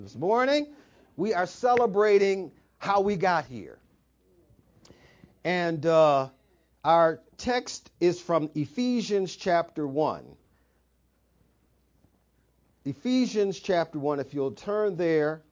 This morning, we are celebrating how we got here. And our text is from Ephesians chapter 1. Ephesians chapter 1, if you'll turn there.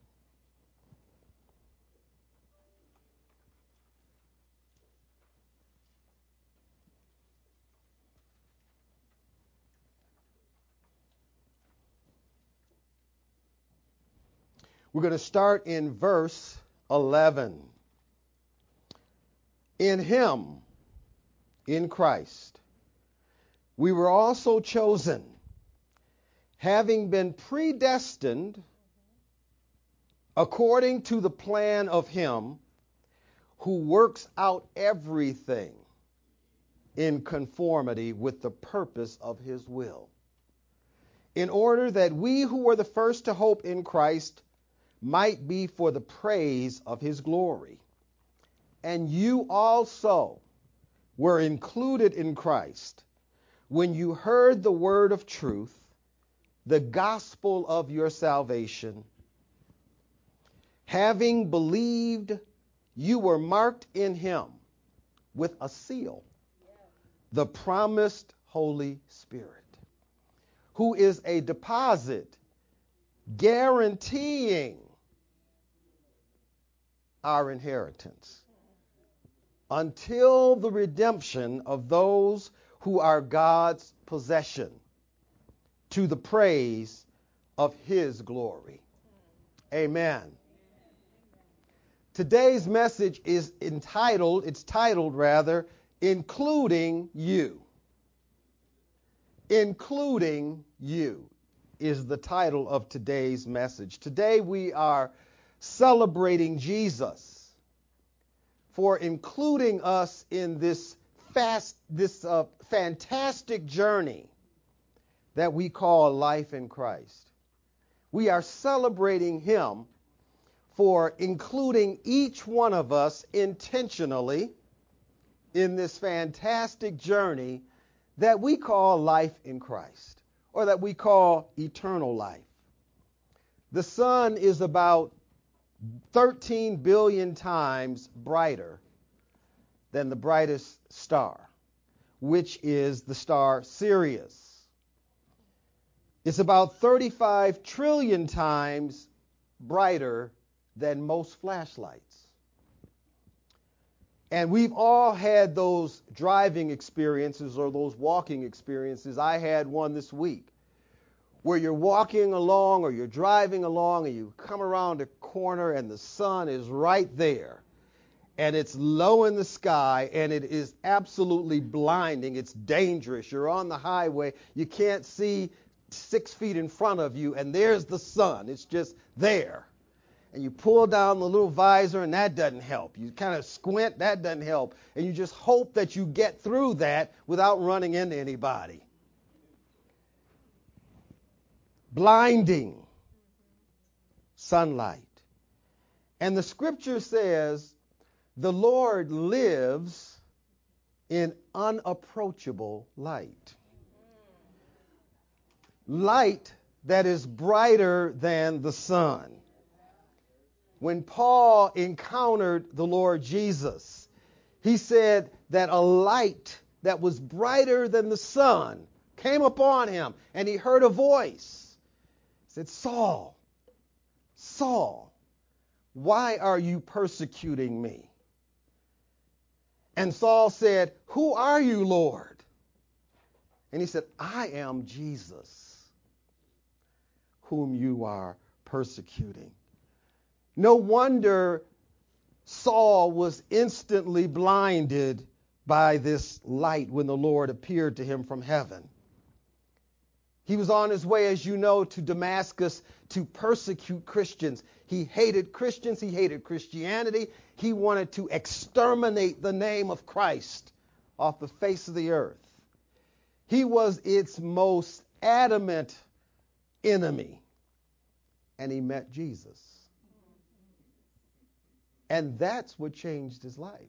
We're going to start in verse 11. In him, in Christ, we were also chosen, having been predestined according to the plan of him who works out everything in conformity with the purpose of his will, in order that we who were the first to hope in Christ might be for the praise of his glory. And you also were included in Christ when you heard the word of truth, the gospel of your salvation. Having believed, you were marked in him with a seal, the promised Holy Spirit, who is a deposit guaranteeing our inheritance until the redemption of those who are God's possession, to the praise of his glory. Amen. Today's message is titled, Including You. Including You is the title of today's message. Today we are celebrating Jesus for including us in this fantastic journey that we call life in Christ. We are celebrating him for including each one of us intentionally in this fantastic journey that we call life in Christ, or that we call eternal life. The sun is about 13 billion times brighter than the brightest star, which is the star Sirius. It's about 35 trillion times brighter than most flashlights. And we've all had those driving experiences or those walking experiences. I had one this week where you're walking along or you're driving along and you come around a corner and the sun is right there and it's low in the sky and it is absolutely blinding. It's dangerous. You're on the highway. You can't see 6 feet in front of you and there's the sun. It's just there. And you pull down the little visor and that doesn't help. You kind of squint, that doesn't help. And you just hope that you get through that without running into anybody. Blinding sunlight. And the scripture says the Lord lives in unapproachable light. Light that is brighter than the sun. When Paul encountered the Lord Jesus, he said that a light that was brighter than the sun came upon him, and he heard a voice. He said, Saul, Saul, why are you persecuting me? And Saul said, who are you, Lord? And he said, I am Jesus, whom you are persecuting. No wonder Saul was instantly blinded by this light when the Lord appeared to him from heaven. He was on his way, as you know, to Damascus to persecute Christians. He hated Christians. He hated Christianity. He wanted to exterminate the name of Christ off the face of the earth. He was its most adamant enemy. And he met Jesus. And that's what changed his life.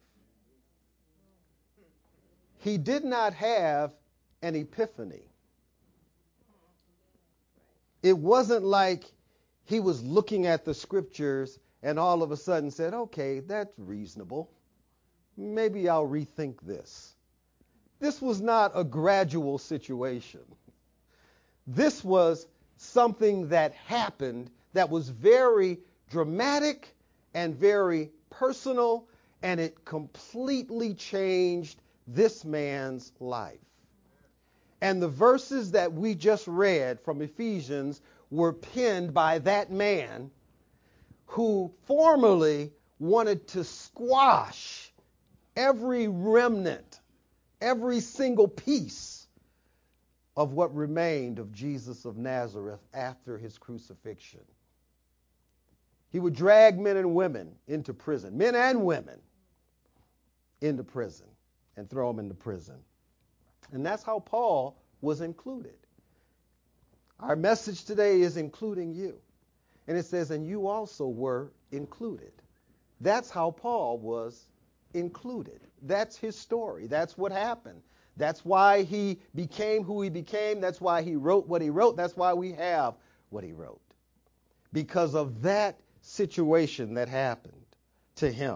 He did not have an epiphany. It wasn't like He was looking at the scriptures and all of a sudden said, okay, that's reasonable. Maybe I'll rethink this. This was not a gradual situation. This was something that happened that was very dramatic and very personal, and it completely changed this man's life. And the verses that we just read from Ephesians were penned by that man who formerly wanted to squash every remnant, every single piece of what remained of Jesus of Nazareth after his crucifixion. He would drag men and women into prison, men and women into prison, and throw them into prison. And that's how Paul was included. Our message today is including you. And it says, and you also were included. That's how Paul was included. That's his story. That's what happened. That's why he became who he became. That's why he wrote what he wrote. That's why we have what he wrote. Because of that situation that happened to him.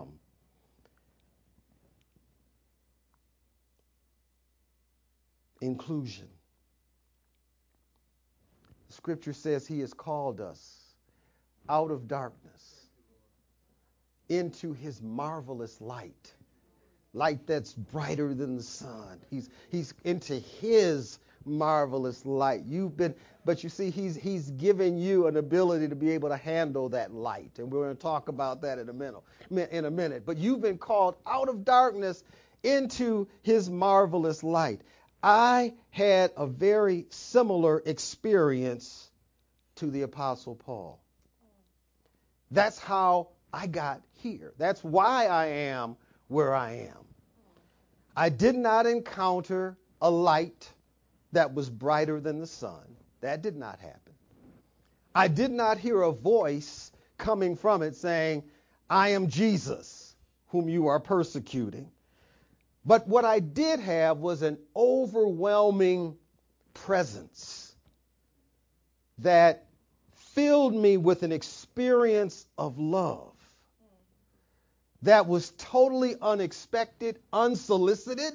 Inclusion. The scripture says he has called us out of darkness into his marvelous light. Light that's brighter than the sun. He's into his marvelous light. But you see, he's given you an ability to be able to handle that light. And we're going to talk about that in a minute. But you've been called out of darkness into his marvelous light. I had a very similar experience to the Apostle Paul. That's how I got here. That's why I am where I am. I did not encounter a light that was brighter than the sun. That did not happen. I did not hear a voice coming from it saying, I am Jesus, whom you are persecuting. But what I did have was an overwhelming presence that filled me with an experience of love that was totally unexpected, unsolicited.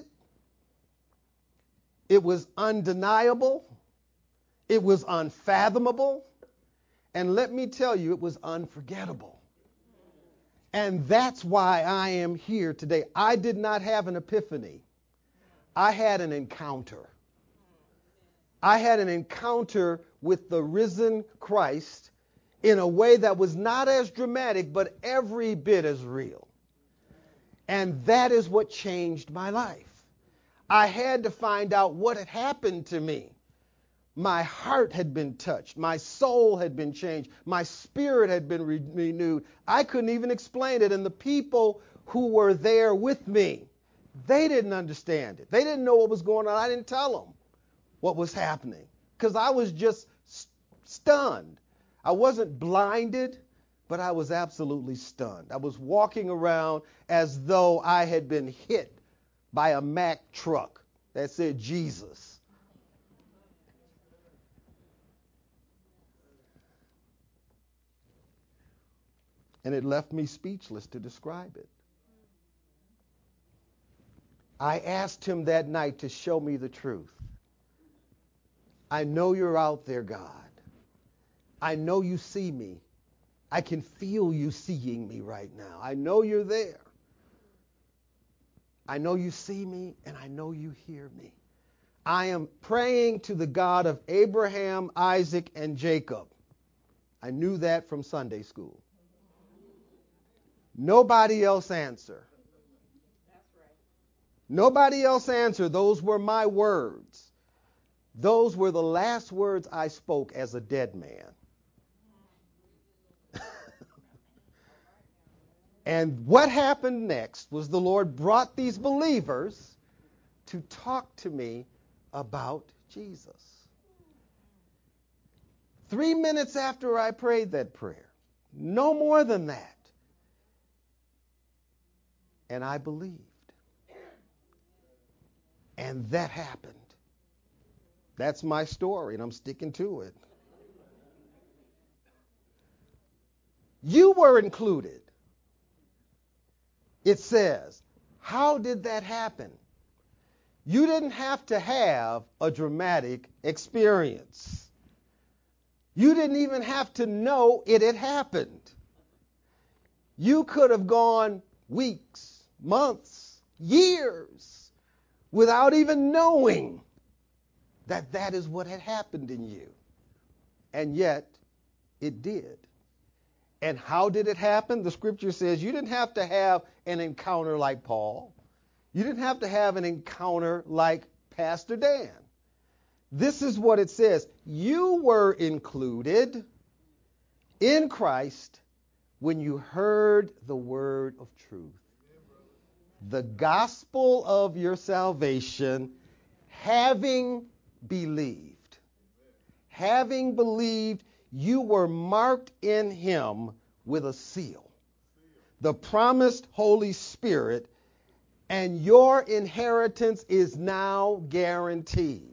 It was undeniable. It was unfathomable. And let me tell you, it was unforgettable. And that's why I am here today. I did not have an epiphany. I had an encounter. I had an encounter with the risen Christ in a way that was not as dramatic, but every bit as real. And that is what changed my life. I had to find out what had happened to me. My heart had been touched. My soul had been changed. My spirit had been renewed. I couldn't even explain it. And the people who were there with me, they didn't understand it. They didn't know what was going on. I didn't tell them what was happening because I was just stunned. I wasn't blinded, but I was absolutely stunned. I was walking around as though I had been hit by a Mack truck that said Jesus. And it left me speechless to describe it. I asked him that night to show me the truth. I know you're out there, God. I know you see me. I can feel you seeing me right now. I know you're there. I know you see me, and I know you hear me. I am praying to the God of Abraham, Isaac, and Jacob. I knew that from Sunday school. Nobody else answer. Nobody else answer. Those were my words. Those were the last words I spoke as a dead man. And what happened next was the Lord brought these believers to talk to me about Jesus. 3 minutes after I prayed that prayer, no more than that, and I believed. And that happened. That's my story, and I'm sticking to it. You were included. It says, how did that happen? You didn't have to have a dramatic experience. You didn't even have to know it had happened. You could have gone weeks, months, years without even knowing that that is what had happened in you. And yet, it did. And how did it happen? The scripture says you didn't have to have an encounter like Paul. You didn't have to have an encounter like Pastor Dan. This is what it says. You were included in Christ when you heard the word of truth, the gospel of your salvation, having believed. Having believed, you were marked in him with a seal, the promised Holy Spirit, and your inheritance is now guaranteed.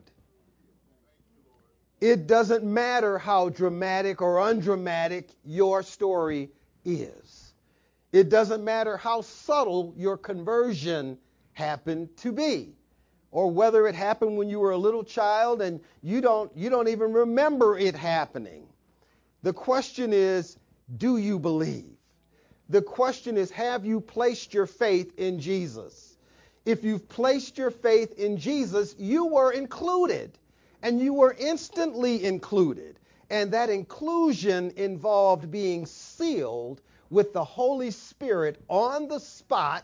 It doesn't matter how dramatic or undramatic your story is. It doesn't matter how subtle your conversion happened to be, or whether it happened when you were a little child and you don't even remember it happening. The question is, do you believe? The question is, have you placed your faith in Jesus? If you've placed your faith in Jesus, you were included, and you were instantly included. And that inclusion involved being sealed with the Holy Spirit on the spot,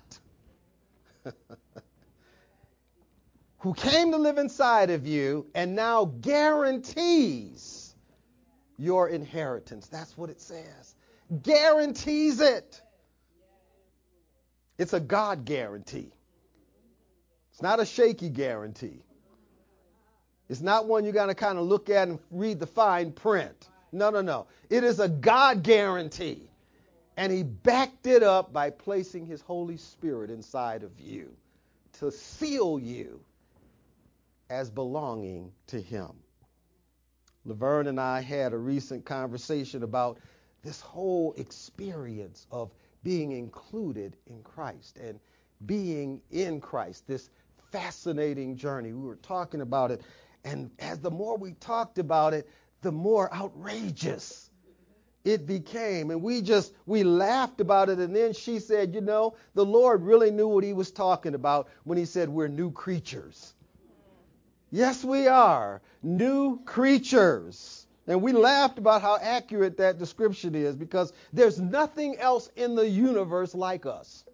who came to live inside of you and now guarantees your inheritance. That's what it says. Guarantees it. It's a God guarantee. It's not a shaky guarantee. It's not one you got to kind of look at and read the fine print. No. It is a God guarantee. And he backed it up by placing his Holy Spirit inside of you to seal you as belonging to him. Laverne and I had a recent conversation about this whole experience of being included in Christ and being in Christ, this fascinating journey. We were talking about it, and as the more we talked about it, the more outrageous it became. And we laughed about it, and then she said, the Lord really knew what he was talking about when he said we're new creatures. Yes, we are new creatures. And we laughed about how accurate that description is, because there's nothing else in the universe like us.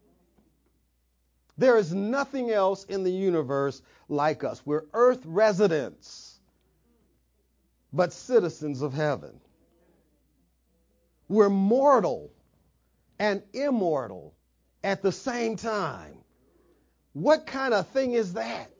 There is nothing else in the universe like us. We're earth residents, but citizens of heaven. We're mortal and immortal at the same time. What kind of thing is that?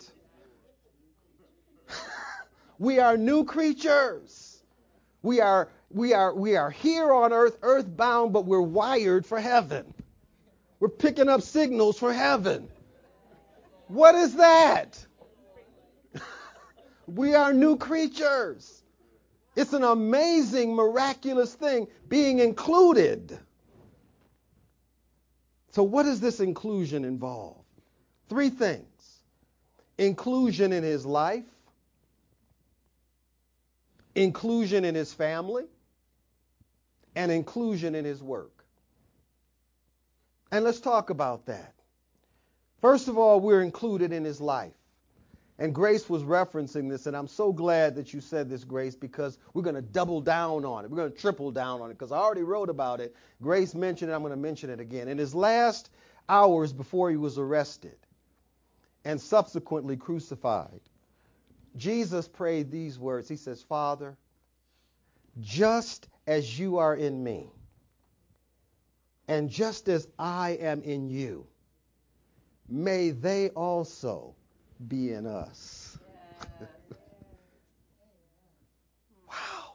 We are new creatures. We are here on earth, earthbound, but we're wired for heaven. We're picking up signals for heaven. What is that? We are new creatures. It's an amazing, miraculous thing, being included. So what does this inclusion involve? 3 things. Inclusion in his life, inclusion in his family, and inclusion in his work. And let's talk about that. First of all, we're included in his life. And Grace was referencing this, and I'm so glad that you said this, Grace, because we're going to double down on it. We're going to triple down on it, because I already wrote about it. Grace mentioned it. I'm going to mention it again. In his last hours before he was arrested and subsequently crucified, Jesus prayed these words. He says, Father, just as you are in me, and just as I am in you, may they also be in us. Wow.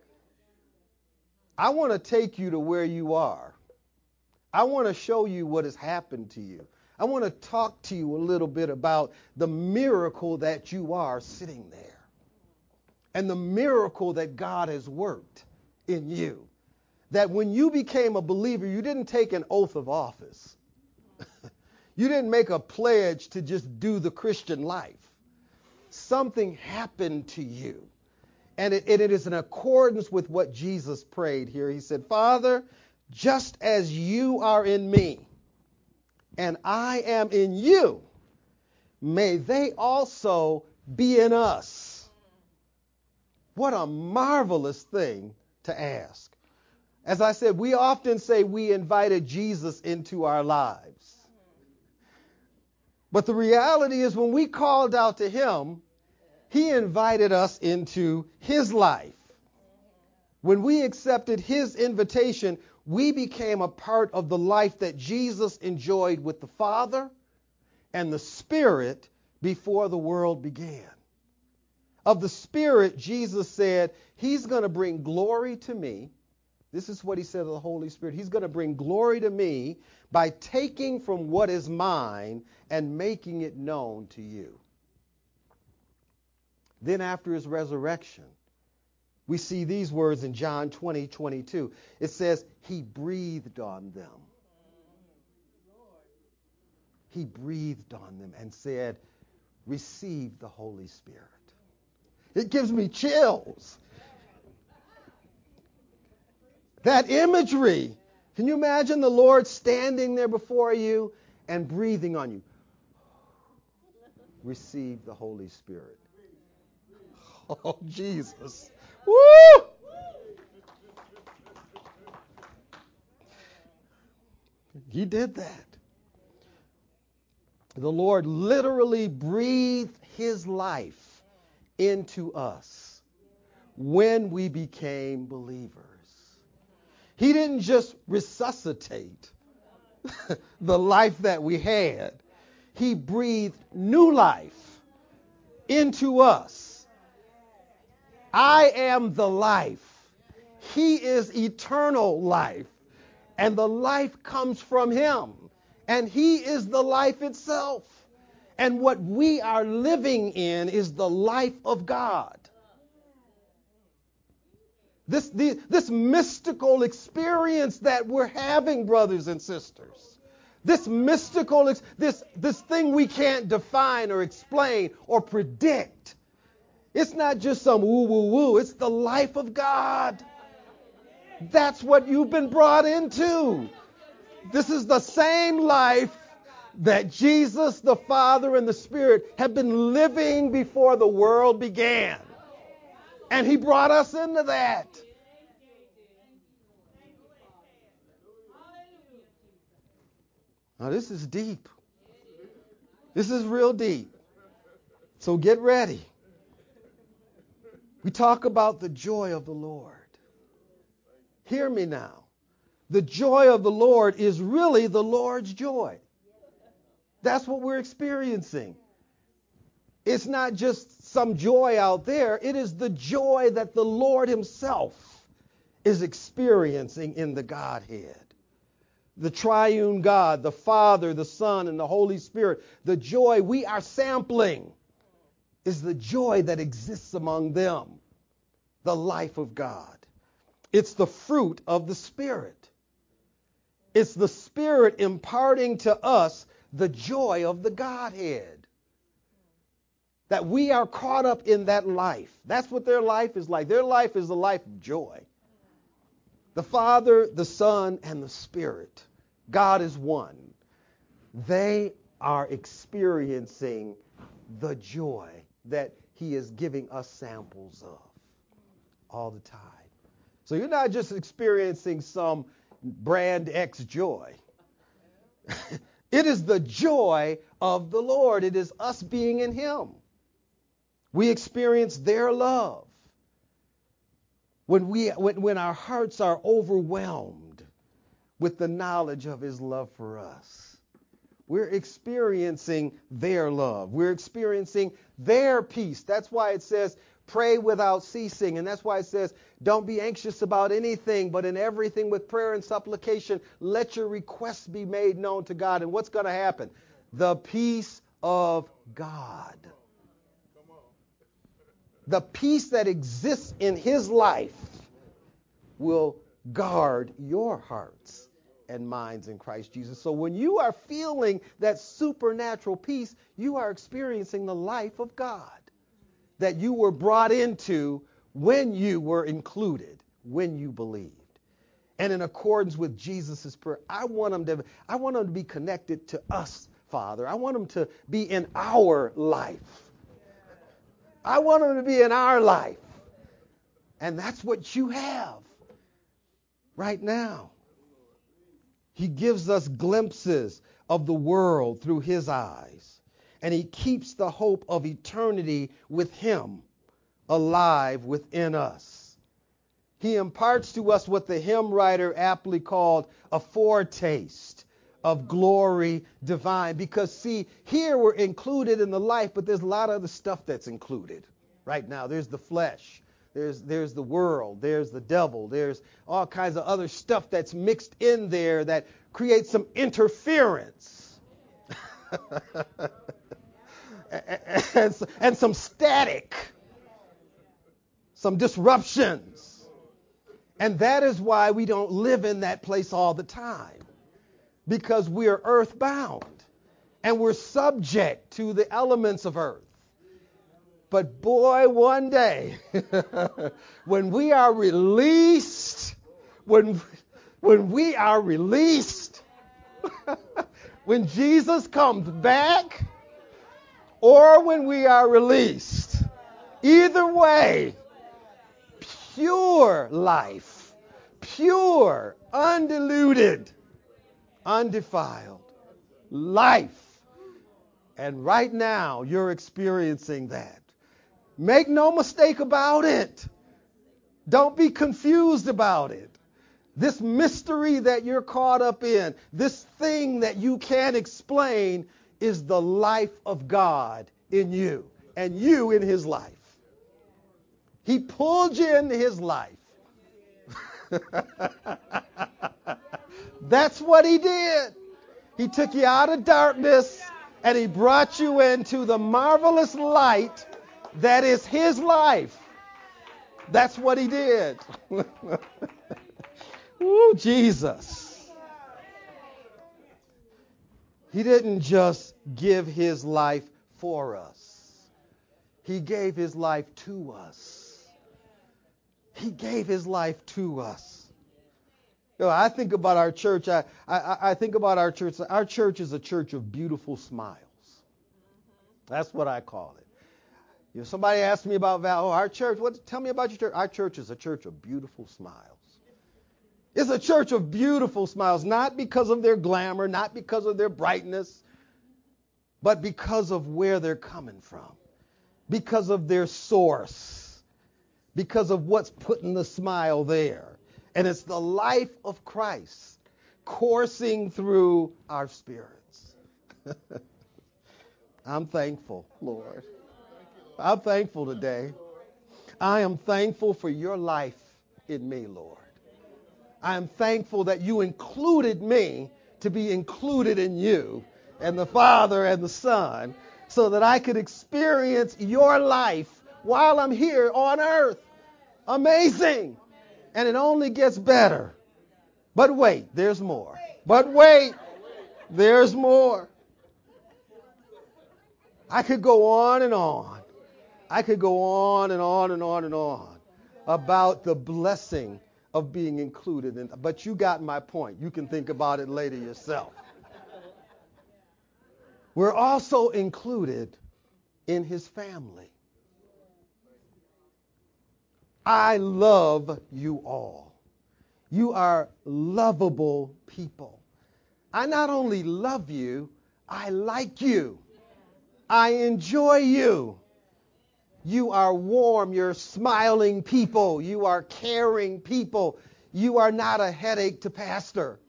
I want to take you to where you are. I want to show you what has happened to you. I want to talk to you a little bit about the miracle that you are sitting there, and the miracle that God has worked in you. that when you became a believer, you didn't take an oath of office. You didn't make a pledge to just do the Christian life. Something happened to you. And it is in accordance with what Jesus prayed here. He said, Father, just as you are in me and I am in you, may they also be in us. What a marvelous thing to ask. As I said, we often say we invited Jesus into our lives. But the reality is when we called out to him, he invited us into his life. When we accepted his invitation, we became a part of the life that Jesus enjoyed with the Father and the Spirit before the world began. Of the Spirit, Jesus said, he's going to bring glory to me. This is what he said of the Holy Spirit. He's going to bring glory to me by taking from what is mine and making it known to you. Then after his resurrection, we see these words in John 20:22. It says, he breathed on them. He breathed on them and said, receive the Holy Spirit. It gives me chills. That imagery. Can you imagine the Lord standing there before you and breathing on you? Receive the Holy Spirit. Oh, Jesus. Woo! He did that. The Lord literally breathed his life into us when we became believers. He didn't just resuscitate the life that we had. He breathed new life into us. I am the life. He is eternal life. And the life comes from him. And he is the life itself. And what we are living in is the life of God. This mystical experience that we're having, brothers and sisters. This mystical, this thing we can't define or explain or predict. It's not just some woo woo woo. It's the life of God. That's what you've been brought into. This is the same life that Jesus, the Father, and the Spirit have been living before the world began. And he brought us into that. Now this is deep. This is real deep. So get ready. We talk about the joy of the Lord. Hear me now. The joy of the Lord is really the Lord's joy. That's what we're experiencing. It's not just some joy out there. It is the joy that the Lord himself is experiencing in the Godhead. The triune God, the Father, the Son, and the Holy Spirit. The joy we are sampling is the joy that exists among them. The life of God. It's the fruit of the Spirit. It's the Spirit imparting to us the joy of the Godhead. That we are caught up in that life. That's what their life is like. Their life is a life of joy. The Father, the Son, and the Spirit. God is one. They are experiencing the joy that he is giving us samples of all the time. So you're not just experiencing some brand X joy. It is the joy of the Lord. It is us being in him. We experience their love. When our hearts are overwhelmed with the knowledge of his love for us. We're experiencing their love. We're experiencing their peace. That's why it says, pray without ceasing. And that's why it says, don't be anxious about anything, but in everything with prayer and supplication, let your requests be made known to God. And what's going to happen? The peace of God. The peace that exists in his life will guard your hearts and minds in Christ Jesus. So when you are feeling that supernatural peace, you are experiencing the life of God that you were brought into when you were included, when you believed. And in accordance with Jesus' prayer, I want them to be connected to us, Father. I want them to be in our life. I want them to be in our life. And that's what you have right now. He gives us glimpses of the world through his eyes. And he keeps the hope of eternity with him alive within us. He imparts to us what the hymn writer aptly called a foretaste of glory divine. Because, see, here we're included in the life, but there's a lot of other stuff that's included right now. There's the flesh. There's the world. There's the devil. There's all kinds of other stuff that's mixed in there that creates some interference. and some static. Some disruptions. And that is why we don't live in that place all the time. Because we are earthbound. And we're subject to the elements of earth. But boy, one day, when we are released, when we are released, when Jesus comes back, or when we are released, either way, pure life, pure, undiluted, undefiled life. And right now, you're experiencing that. Make no mistake about it. Don't be confused about it. This mystery that you're caught up in, this thing that you can't explain, is the life of God in you and you in his life. He pulled you into his life. That's what he did. He took you out of darkness and he brought you into the marvelous light that is his life. That's what he did. Ooh, Jesus. He didn't just give his life for us. He gave his life to us. He gave his life to us. You know, I think about our church. I think about our church. Our church is a church of beautiful smiles. That's what I call it. If somebody asks me about our church, tell me about your church. Our church is a church of beautiful smiles. It's a church of beautiful smiles, not because of their glamour, not because of their brightness, but because of where they're coming from, because of their source, because of what's putting the smile there. And it's the life of Christ coursing through our spirits. I'm thankful, Lord. I'm thankful today. I am thankful for your life in me, Lord. I am thankful that you included me to be included in you and the Father and the Son so that I could experience your life while I'm here on earth. Amazing. And it only gets better. But wait, there's more. But wait, there's more. I could go on and on. I could go on and on and on and on about the blessing of being included in, but you got my point. You can think about it later yourself. We're also included in his family. I love you all. You are lovable people. I not only love you, I like you. I enjoy you. You are warm, you're smiling people, you are caring people. You are not a headache to pastor.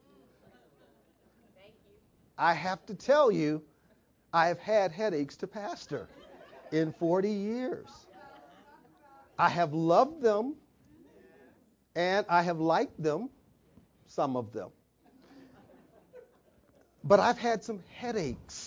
I have to tell you, I've had headaches to pastor in 40 years. I have loved them and I have liked them, some of them. But I've had some headaches.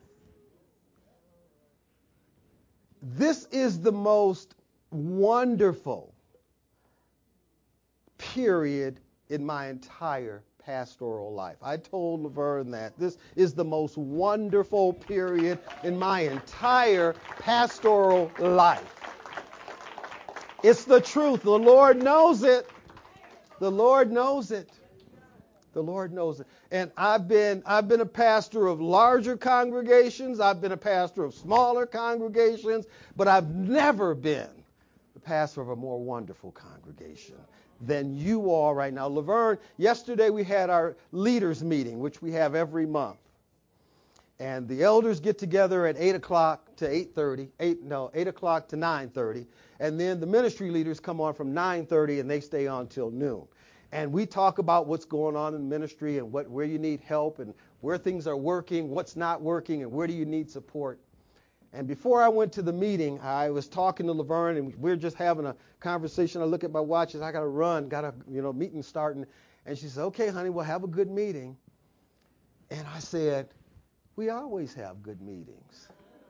This is the most wonderful period in my entire pastoral life. I told Laverne that this is the most wonderful period in my entire pastoral life. It's the truth. The Lord knows it. The Lord knows it. The Lord knows it. And I've been a pastor of larger congregations. I've been a pastor of smaller congregations, but I've never been the pastor of a more wonderful congregation than you all right now. Laverne, yesterday we had our leaders meeting, which we have every month. And the elders get together at 8 o'clock to 8:30, 8 o'clock to 9:30. And then the ministry leaders come on from 9:30 and they stay on till noon. And we talk about what's going on in ministry and where you need help and where things are working, what's not working, and where do you need support. And before I went to the meeting, I was talking to Laverne, and we were just having a conversation. I look at my watch, and I got to run, meeting starting. And she said, "Okay, honey, we'll have a good meeting." And I said, "We always have good meetings."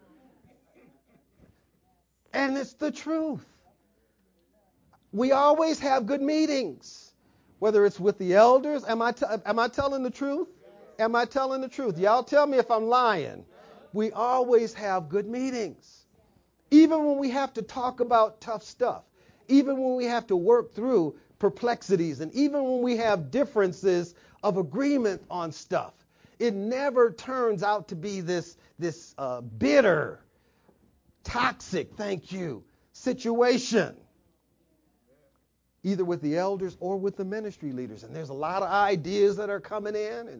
And it's the truth. We always have good meetings, whether it's with the elders. Am I telling the truth? Am I telling the truth? Y'all tell me if I'm lying. We always have good meetings. Even when we have to talk about tough stuff, even when we have to work through perplexities, and even when we have differences of agreement on stuff, it never turns out to be this bitter, toxic, situation, either with the elders or with the ministry leaders. And there's a lot of ideas that are coming in,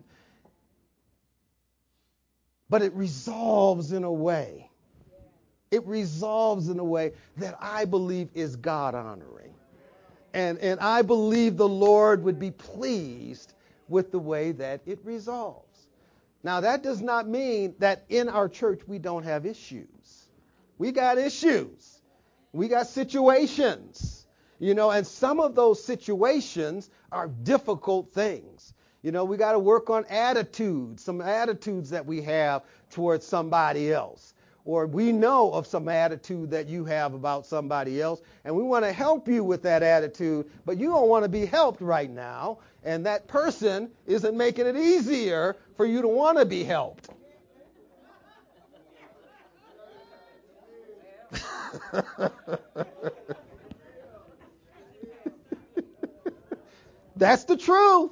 but it resolves in a way. It resolves in a way that I believe is God honoring. And I believe the Lord would be pleased with the way that it resolves. Now, that does not mean that in our church we don't have issues. We got issues. We got situations. And some of those situations are difficult things. We got to work on attitudes, some attitudes that we have towards somebody else. Or we know of some attitude that you have about somebody else, and we want to help you with that attitude, but you don't want to be helped right now, and that person isn't making it easier for you to want to be helped. That's the truth.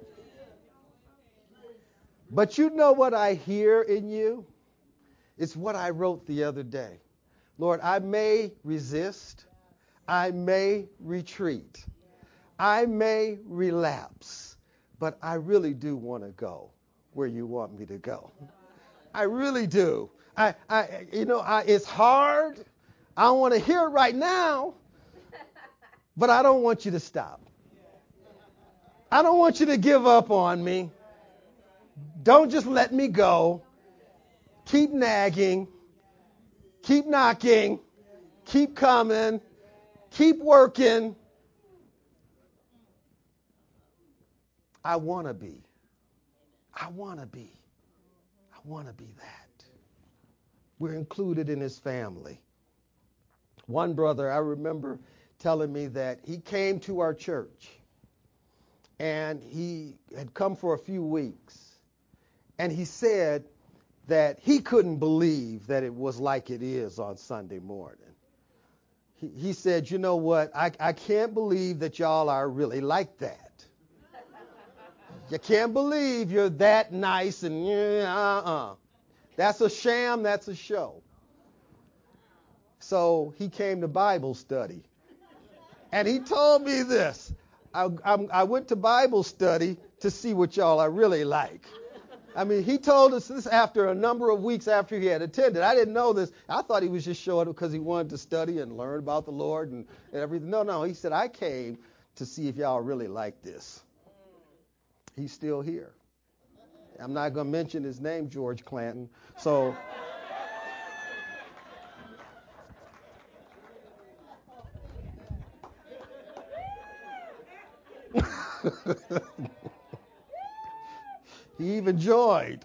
But you know what I hear in you? It's what I wrote the other day. Lord, I may resist. I may retreat. I may relapse. But I really do want to go where you want me to go. I really do. It's hard. I don't want to hear it right now. But I don't want you to stop. I don't want you to give up on me. Don't just let me go. Keep nagging. Keep knocking. Keep coming. Keep working. I want to be. I want to be. I want to be that. We're included in his family. One brother, I remember telling me that he came to our church and he had come for a few weeks. And he said that he couldn't believe that it was like it is on Sunday morning. He said, you know what, I can't believe that y'all are really like that. You can't believe you're that nice and That's a sham, that's a show. So he came to Bible study. And he told me this. I went to Bible study to see what y'all are really like. I mean, he told us this after a number of weeks after he had attended. I didn't know this. I thought he was just showing up because he wanted to study and learn about the Lord and everything. No. He said, I came to see if y'all really like this. He's still here. I'm not going to mention his name, George Clanton. So he even joined.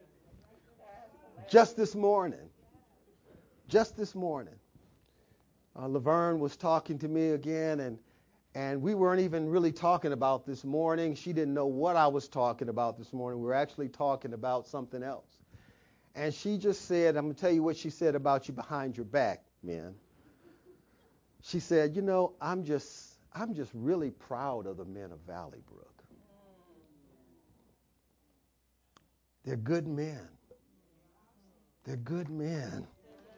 Just this morning, Laverne was talking to me again, and we weren't even really talking about this morning. She didn't know what I was talking about this morning. We were actually talking about something else. And she just said, I'm going to tell you what she said about you behind your back, men. She said, you know, I'm just really proud of the men of Valley Brook. They're good men. They're good men.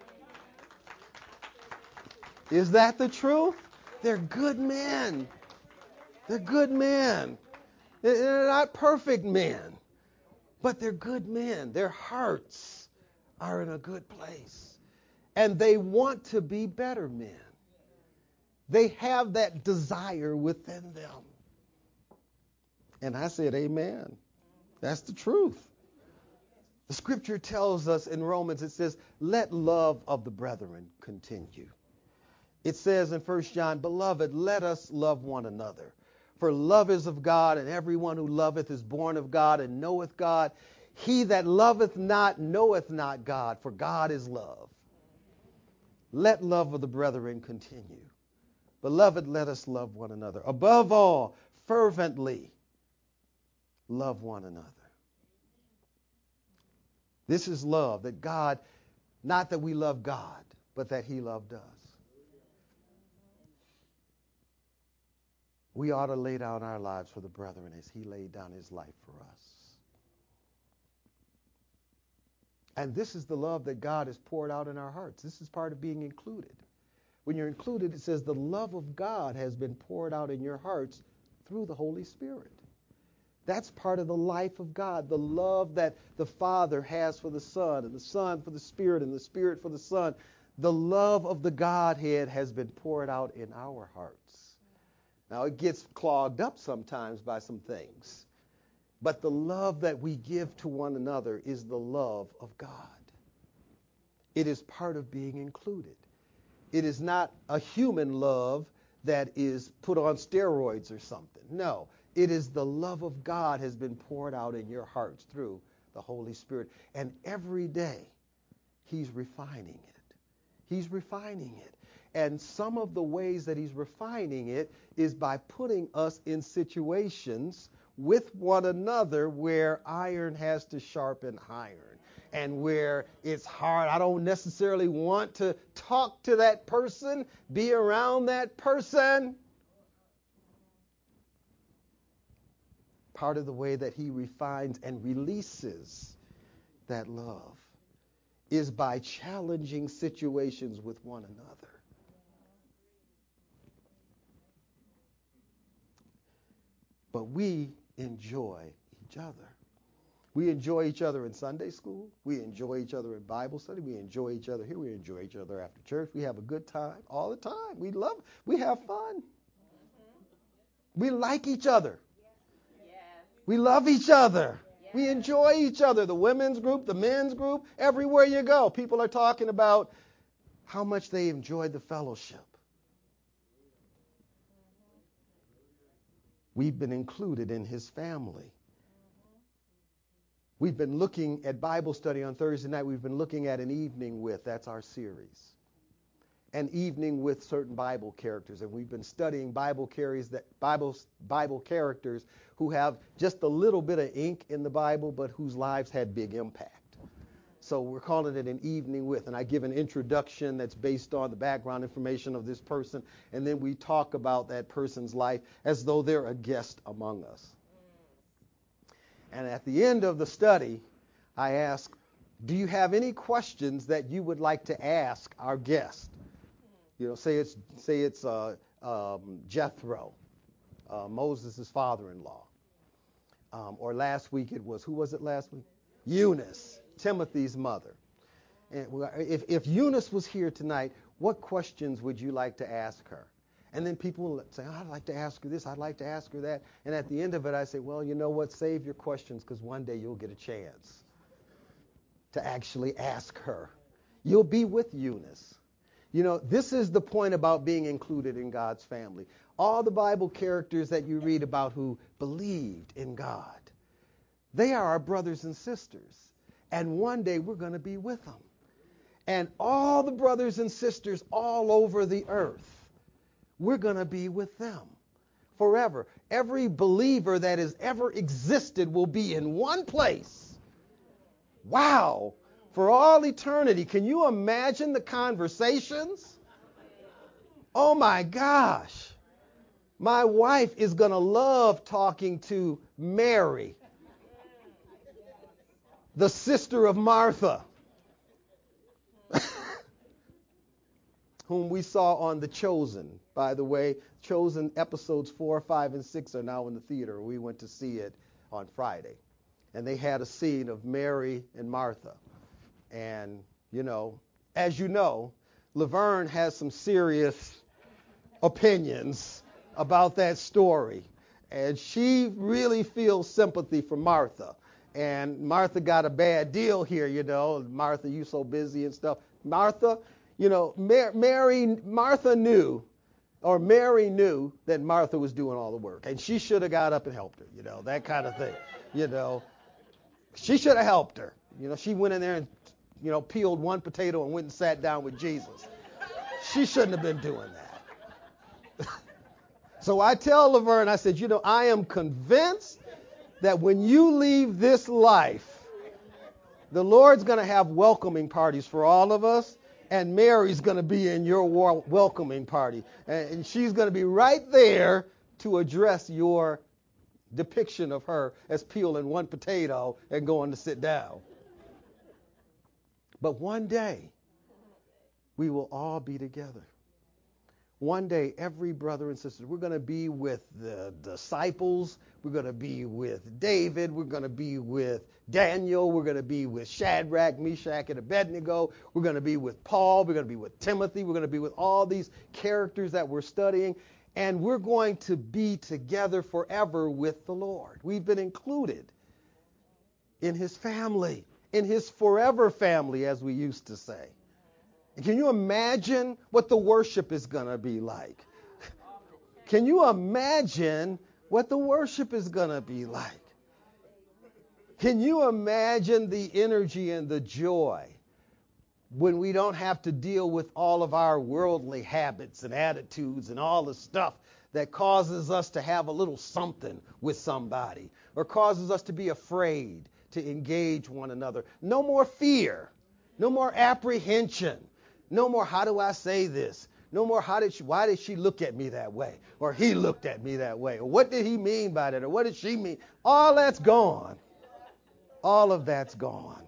Is that the truth? They're good men. They're good men. They're not perfect men, but they're good men. Their hearts are in a good place. And they want to be better men. They have that desire within them. And I said, amen. That's the truth. The scripture tells us in Romans, it says, let love of the brethren continue. It says in 1 John, beloved, let us love one another. For love is of God, and everyone who loveth is born of God and knoweth God. He that loveth not knoweth not God, for God is love. Let love of the brethren continue. Beloved, let us love one another. Above all, fervently love one another. This is love, that God, not that we love God, but that he loved us. We ought to lay down our lives for the brethren as he laid down his life for us. And this is the love that God has poured out in our hearts. This is part of being included. When you're included, it says the love of God has been poured out in your hearts through the Holy Spirit. That's part of the life of God, the love that the Father has for the Son, and the Son for the Spirit, and the Spirit for the Son. The love of the Godhead has been poured out in our hearts. Now, it gets clogged up sometimes by some things, but the love that we give to one another is the love of God. It is part of being included. It is not a human love that is put on steroids or something. No, it is the love of God has been poured out in your hearts through the Holy Spirit. And every day, he's refining it. He's refining it. And some of the ways that he's refining it is by putting us in situations with one another where iron has to sharpen iron. And where it's hard, I don't necessarily want to talk to that person, be around that person. Part of the way that he refines and releases that love is by challenging situations with one another. But we enjoy each other. We enjoy each other in Sunday school. We enjoy each other in Bible study. We enjoy each other here. We enjoy each other after church. We have a good time all the time. We have fun. We like each other. We love each other. We enjoy each other. The women's group, the men's group, everywhere you go, people are talking about how much they enjoyed the fellowship. We've been included in his family. We've been looking at Bible study on Thursday night. We've been looking at an evening with, that's our series. An evening with certain Bible characters. And we've been studying Bible characters who have just a little bit of ink in the Bible, but whose lives had big impact. So we're calling it an evening with. And I give an introduction that's based on the background information of this person. And then we talk about that person's life as though they're a guest among us. And at the end of the study, I ask, do you have any questions that you would like to ask our guest? You know, say it's Jethro, Moses' father-in-law. Or last week it was, who was it last week? Eunice, Timothy's mother. And if Eunice was here tonight, what questions would you like to ask her? And then people will say, oh, I'd like to ask her this, I'd like to ask her that. And at the end of it, I say, well, you know what? Save your questions, because one day you'll get a chance to actually ask her. You'll be with Eunice. You know, this is the point about being included in God's family. All the Bible characters that you read about who believed in God, they are our brothers and sisters. And one day we're going to be with them. And all the brothers and sisters all over the earth, we're going to be with them forever. Every believer that has ever existed will be in one place. Wow. For all eternity. Can you imagine the conversations? Oh my gosh. My wife is going to love talking to Mary, the sister of Martha, whom we saw on The Chosen. By the way, Chosen episodes 4, 5, and 6 are now in the theater. We went to see it on Friday. And they had a scene of Mary and Martha. And, as you know, Laverne has some serious opinions about that story. And she really feels sympathy for Martha. And Martha got a bad deal here, Martha, you so busy and stuff. Martha, Mary knew that Martha was doing all the work. And she should have got up and helped her, that kind of thing. She should have helped her. She went in there and, peeled one potato and went and sat down with Jesus. She shouldn't have been doing that. So I tell Laverne, I said, I am convinced that when you leave this life, the Lord's going to have welcoming parties for all of us, and Mary's going to be in your welcoming party. And she's going to be right there to address your depiction of her as peeling one potato and going to sit down. But one day, we will all be together. One day, every brother and sister, we're going to be with the disciples. We're going to be with David. We're going to be with Daniel. We're going to be with Shadrach, Meshach, and Abednego. We're going to be with Paul. We're going to be with Timothy. We're going to be with all these characters that we're studying. And we're going to be together forever with the Lord. We've been included in his family, in his forever family, as we used to say. Can you imagine what the worship is going to be like? Can you imagine what the worship is going to be like? Can you imagine the energy and the joy when we don't have to deal with all of our worldly habits and attitudes and all the stuff that causes us to have a little something with somebody or causes us to be afraid to engage one another? No more fear. No more apprehension. No more, how do I say this? No more, why did she look at me that way? Or he looked at me that way? Or what did he mean by that? Or what did she mean? All that's gone. All of that's gone.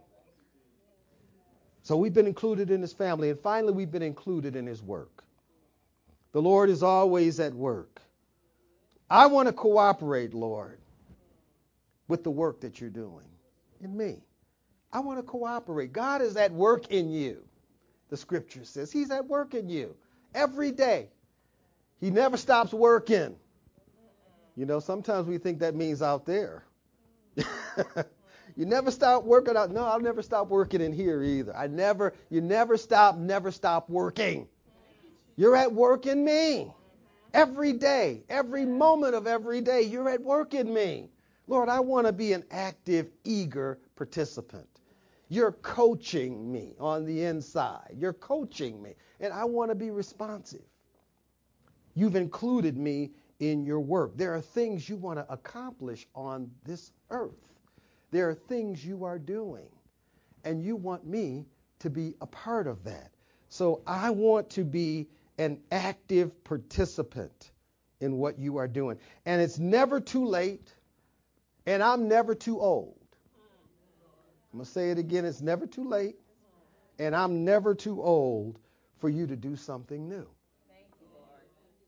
So we've been included in his family. And finally, we've been included in his work. The Lord is always at work. I want to cooperate, Lord, with the work that you're doing in me. I want to cooperate. God is at work in you. The scripture says he's at work in you every day. He never stops working. Sometimes we think that means out there. You never stop working out. No, I'll never stop working in here either. You never stop working. You're at work in me. Every day, every moment of every day, you're at work in me. Lord, I want to be an active, eager participant. You're coaching me on the inside. You're coaching me. And I want to be responsive. You've included me in your work. There are things you want to accomplish on this earth. There are things you are doing. And you want me to be a part of that. So I want to be an active participant in what you are doing. And it's never too late. And I'm never too old. I'm going to say it again. It's never too late, and I'm never too old for you to do something new. Thank you, Lord.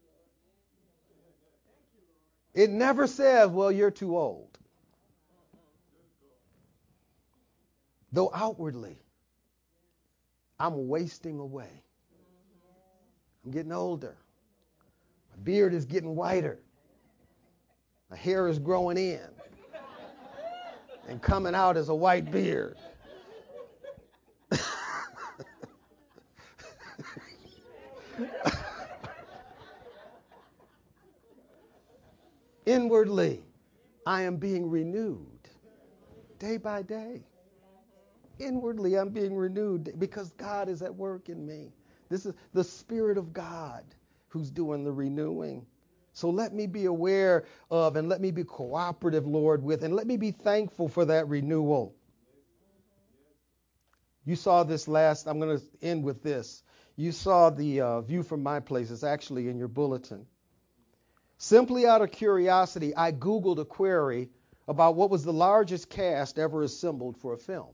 It never says, well, you're too old. Though outwardly, I'm wasting away. I'm getting older. My beard is getting whiter. My hair is growing in and coming out as a white beard. Inwardly, I am being renewed day by day. Inwardly, I'm being renewed because God is at work in me. This is the Spirit of God who's doing the renewing. So let me be aware of and let me be cooperative, Lord, with, and let me be thankful for that renewal. You saw this I'm going to end with this. You saw the view from my place. It's actually in your bulletin. Simply out of curiosity, I Googled a query about what was the largest cast ever assembled for a film.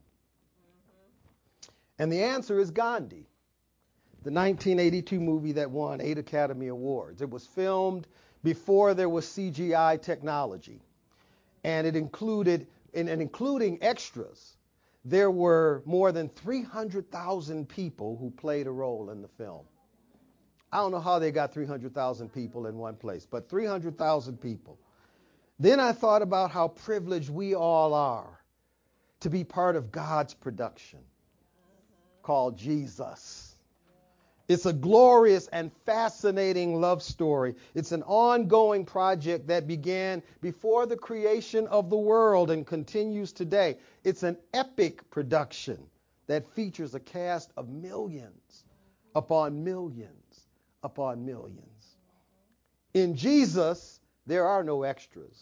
And the answer is Gandhi, the 1982 movie that won 8 Academy Awards. It was filmed before there was CGI technology. And it included, and including extras, there were more than 300,000 people who played a role in the film. I don't know how they got 300,000 people in one place, but 300,000 people. Then I thought about how privileged we all are to be part of God's production called Jesus. It's a glorious and fascinating love story. It's an ongoing project that began before the creation of the world and continues today. It's an epic production that features a cast of millions upon millions upon millions. In Jesus, there are no extras.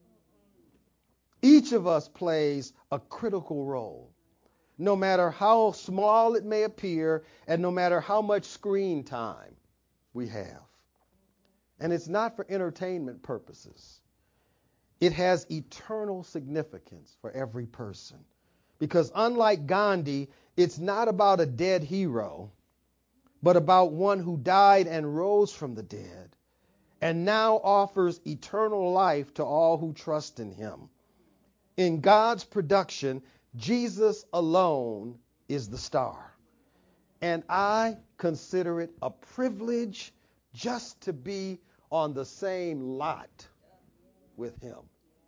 Each of us plays a critical role, no matter how small it may appear and no matter how much screen time we have. And it's not for entertainment purposes. It has eternal significance for every person. Because unlike Gandhi, it's not about a dead hero, but about one who died and rose from the dead and now offers eternal life to all who trust in him. In God's production, Jesus alone is the star. And I consider it a privilege just to be on the same lot with him.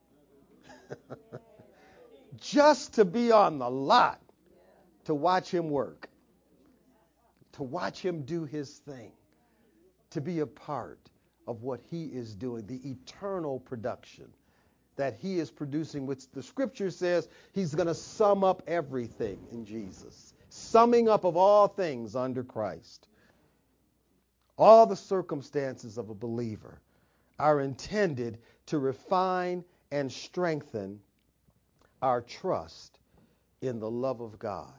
Just to be on the lot to watch him work, to watch him do his thing, to be a part of what he is doing, the eternal production that he is producing, which the scripture says he's going to sum up everything in Jesus. Summing up of all things under Christ. All the circumstances of a believer are intended to refine and strengthen our trust in the love of God.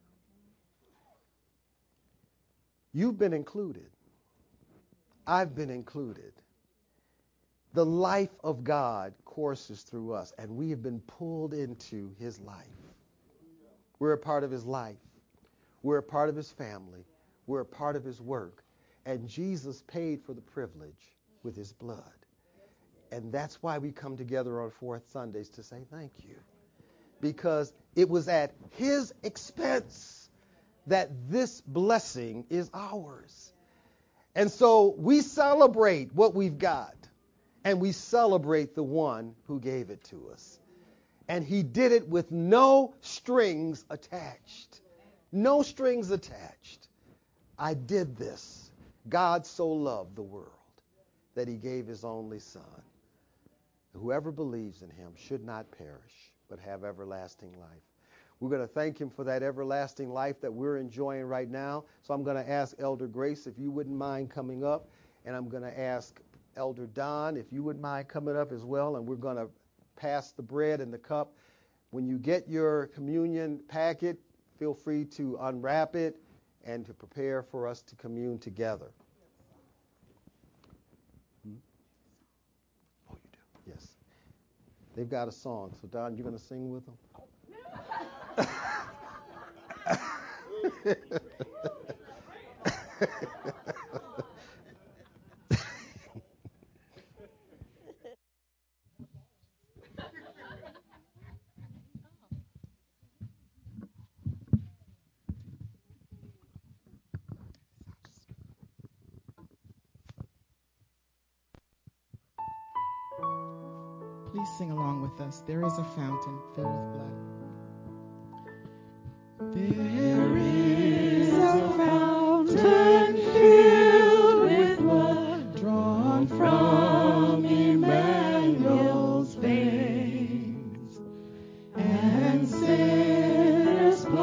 You've been included. I've been included. The life of God courses through us, and we have been pulled into his life. We're a part of his life. We're a part of his family. We're a part of his work. And Jesus paid for the privilege with his blood. And that's why we come together on Fourth Sundays to say thank you. Because it was at his expense that this blessing is ours. And so we celebrate what we've got. And we celebrate the one who gave it to us. And he did it with no strings attached. No strings attached. I did this. God so loved the world that he gave his only son. Whoever believes in him should not perish, but have everlasting life. We're going to thank him for that everlasting life that we're enjoying right now. So I'm going to ask Elder Grace if you wouldn't mind coming up. And I'm going to ask Elder Don, if you wouldn't mind coming up as well, and we're going to pass the bread and the cup. When you get your communion packet, feel free to unwrap it and to prepare for us to commune together. Oh, you do? Yes. They've got a song. So, Don, you going to sing with them? Please sing along with us. There is a fountain filled with blood. There is a fountain filled with blood, drawn from Emmanuel's veins, and sinners' blood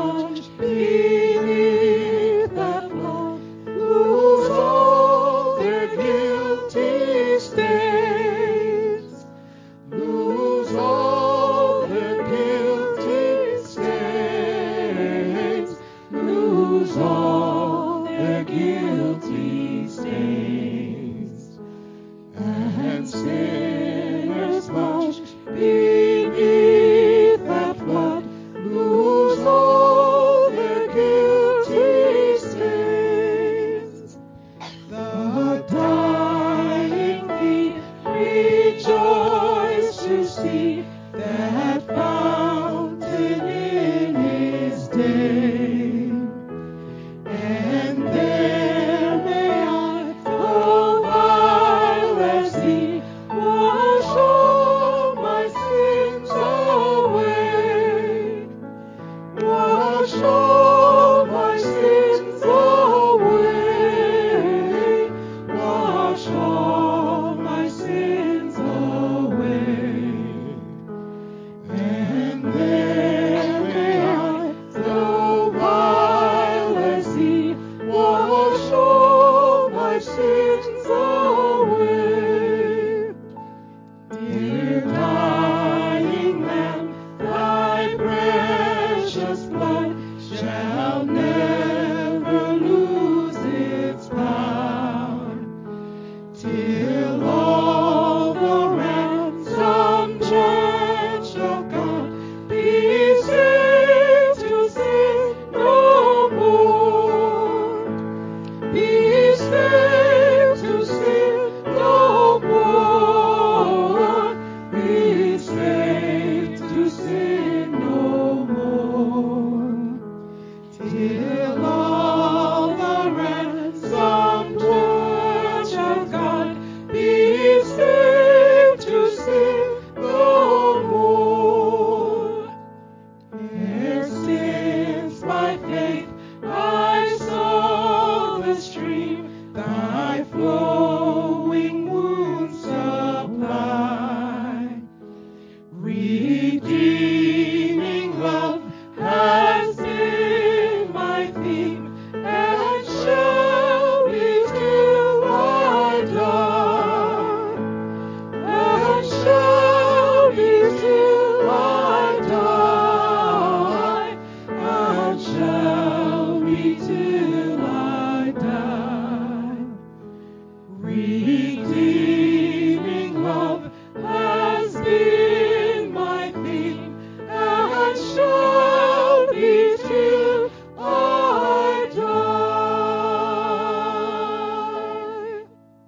to see that fountain in his day. And there may I, though vile as he, wash all my sins away. Wash all my sins away. Wash all my sins away. And there may I, though vile as he, wash all my sins away. Dear dying Lamb, thy precious blood shall never lose its power, till all the ransomed church of God be saved to sin no more. Be saved to sin no more. Be saved to sin no more. Till all the ransomed church of God be saved to sin no more. Ere since by faith I saw the stream thy flowing wounds supply, redeeming love has been my theme, and shall be till I die, and shall be till I die, and shall be till I die. Redeeming love has been my theme, and shall be till I die.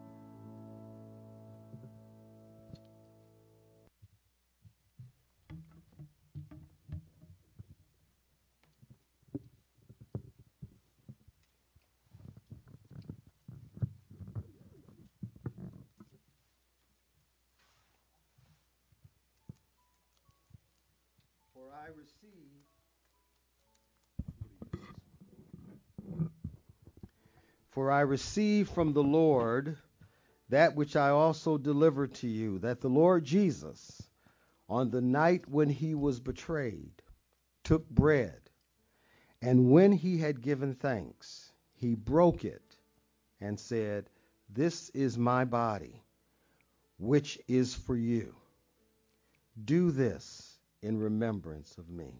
For I received from the Lord that which I also delivered to you, that the Lord Jesus, on the night when he was betrayed, took bread, and when he had given thanks, he broke it and said, "This is my body, which is for you. Do this in remembrance of me."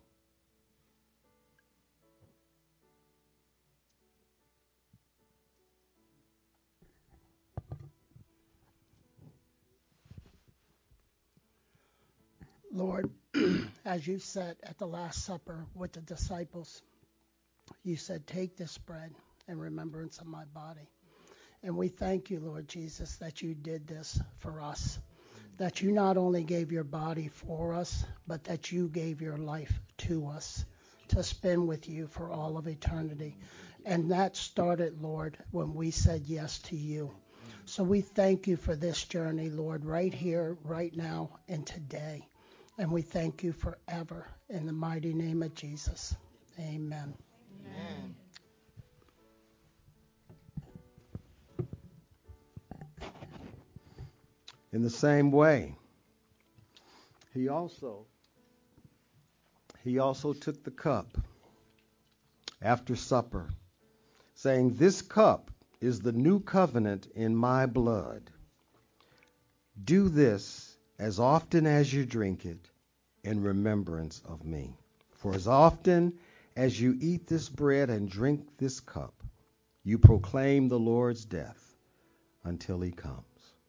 Lord, as you said at the Last Supper with the disciples, you said, "Take this bread in remembrance of my body." And we thank you, Lord Jesus, that you did this for us, that you not only gave your body for us, but that you gave your life to us to spend with you for all of eternity. And that started, Lord, when we said yes to you. So we thank you for this journey, Lord, right here, right now, and today. And we thank you forever in the mighty name of Jesus. Amen. Amen. In the same way, he also took the cup after supper, saying, "This cup is the new covenant in my blood. Do this as often as you drink it in remembrance of me. For as often as you eat this bread and drink this cup, you proclaim the Lord's death until he comes."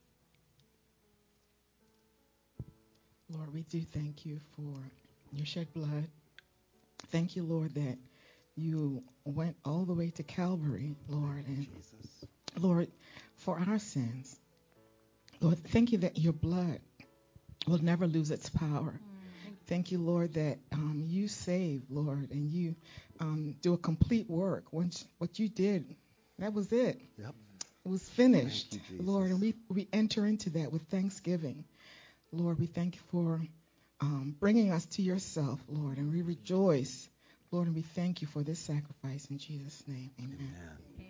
Lord, we do thank you for your shed blood. Thank you, Lord, that you went all the way to Calvary, Lord, and Jesus. Lord, for our sins. Lord, thank you that your blood will never lose its power. Thank you, Lord, that you save, Lord, and you do a complete work. Once what you did, that was it. Yep. It was finished, Thank you, Jesus. Lord, and we enter into that with thanksgiving. Lord, we thank you for bringing us to yourself, Lord, and we rejoice, Lord, and we thank you for this sacrifice in Jesus' name. Amen. Amen.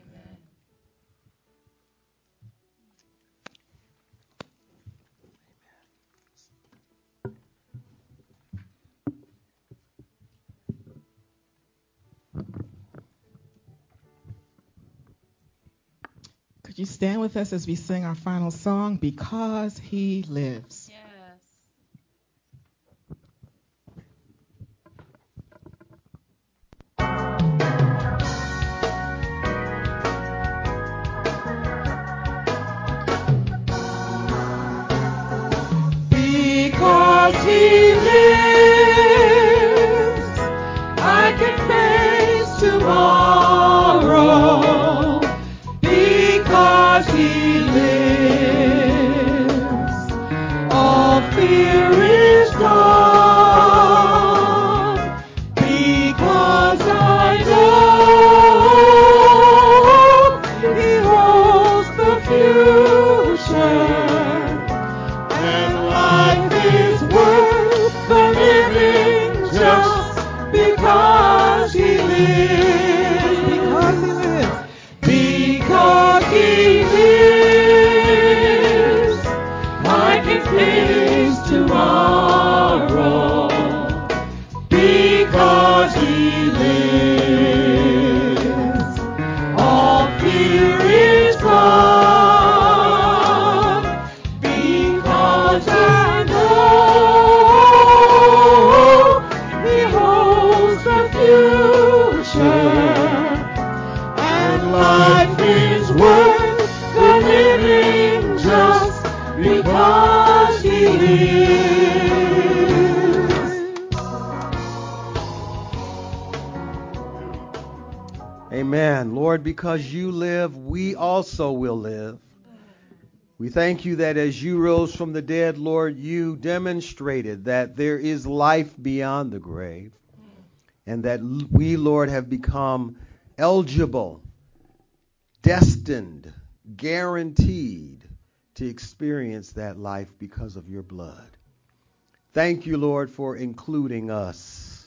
Could you stand with us as we sing our final song, Because He Lives? Yes. Because He lives, I can face tomorrow. Because He lives, all fear is gone. Because I know He holds the future. And life is worth the living just because He lives. Because He lives. Because He lives, I can face tomorrow. Because He lives, all fear is gone. Because I know He holds the future, and life is worth the living just because He lives. Amen. Lord, because you live, we also will live. We thank you that as you rose from the dead, Lord, you demonstrated that there is life beyond the grave, and that we, Lord, have become eligible, destined, guaranteed to experience that life because of your blood. Thank you, Lord, for including us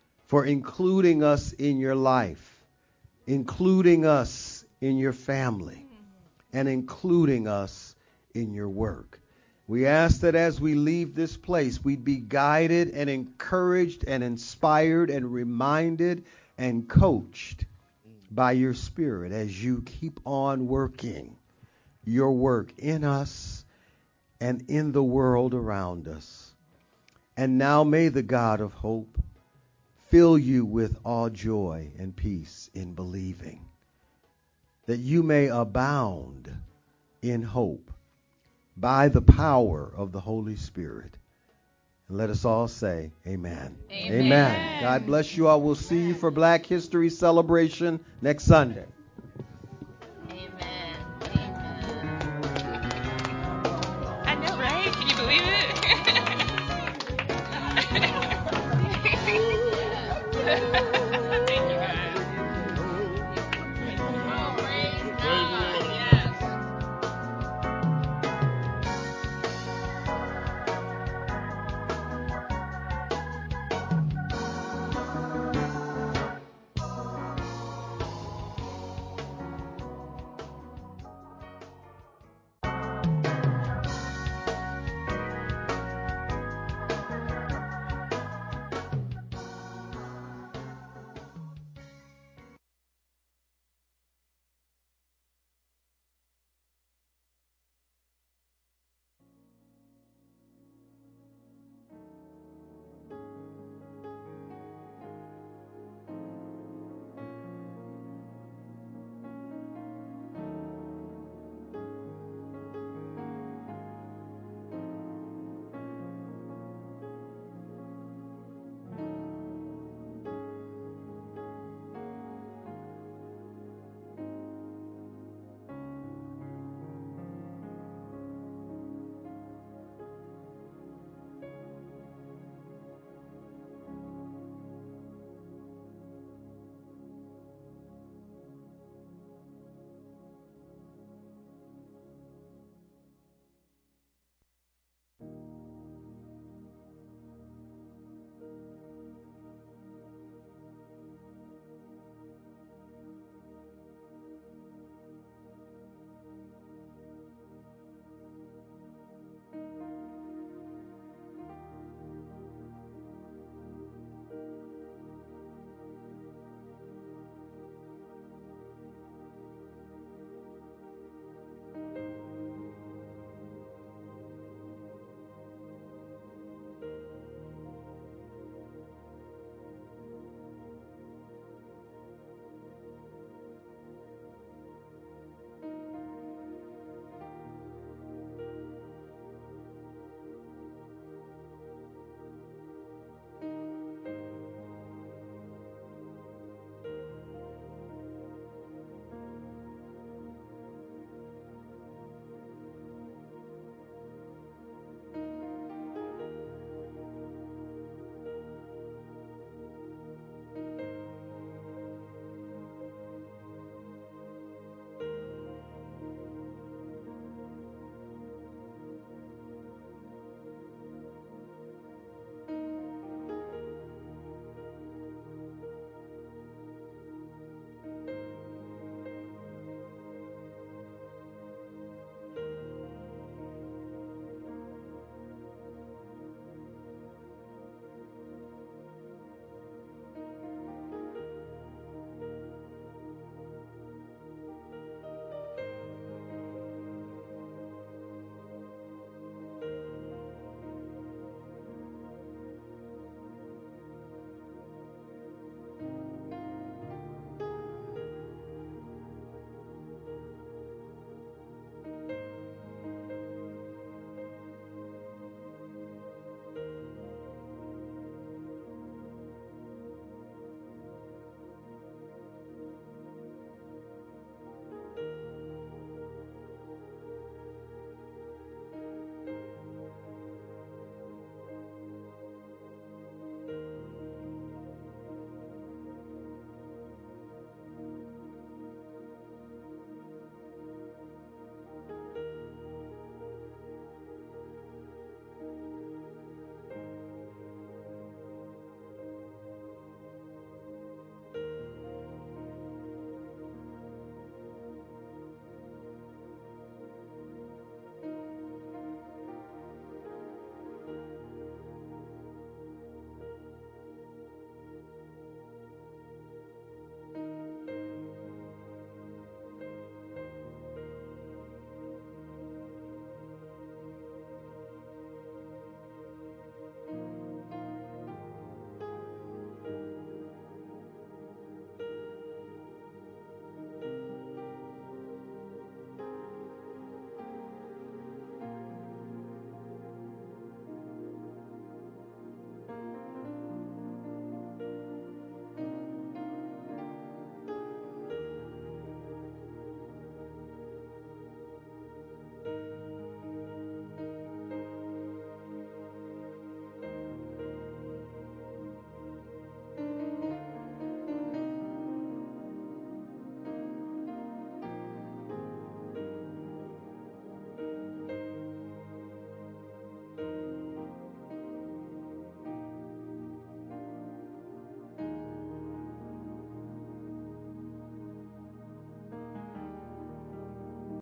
in your life, including us in your family, and including us in your work. We ask that as we leave this place, we'd be guided and encouraged and inspired and reminded and coached by your Spirit as you keep on working your work in us and in the world around us. And now may the God of hope fill you with all joy and peace in believing, that you may abound in hope by the power of the Holy Spirit. And let us all say amen. Amen. God bless you all. We'll see you for Black History Celebration next Sunday.